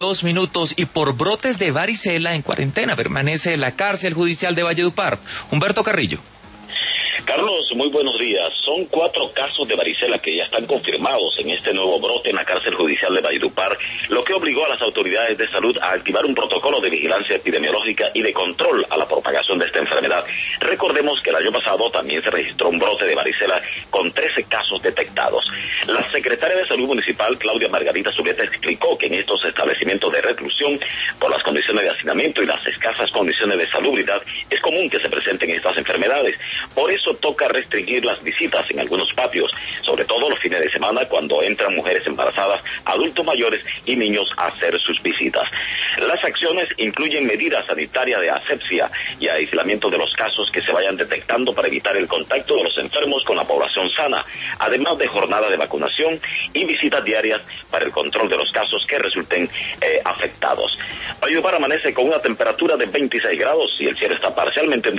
2 minutos y por brotes de varicela en cuarentena permanece la cárcel judicial de Valledupar. Humberto Carrillo. Carlos, muy buenos días. Son 4 casos de varicela que ya están confirmados en este nuevo brote en la cárcel judicial de Valledupar, lo que obligó a las autoridades de salud a activar un protocolo de vigilancia epidemiológica y de control a la propagación de esta enfermedad. Recordemos que el año pasado también se registró un brote de varicela con 13 casos detectados. La secretaria de Salud Municipal, Claudia Margarita Zuleta, explicó que en estos establecimientos de reclusión, por las condiciones de hacinamiento y las escasas condiciones de salubridad, es común que se presenten estas enfermedades. Por eso toca restringir las visitas en algunos patios, sobre todo los fines de semana cuando entran mujeres embarazadas, adultos mayores y niños a hacer sus visitas. Las acciones incluyen medidas sanitarias de asepsia y aislamiento de los casos que se vayan detectando para evitar el contacto de los enfermos con la población sana, además de jornada de vacunación y visitas diarias para el control de los casos que resulten afectados. Valledupar amanece con una temperatura de 26 grados y el cielo está parcialmente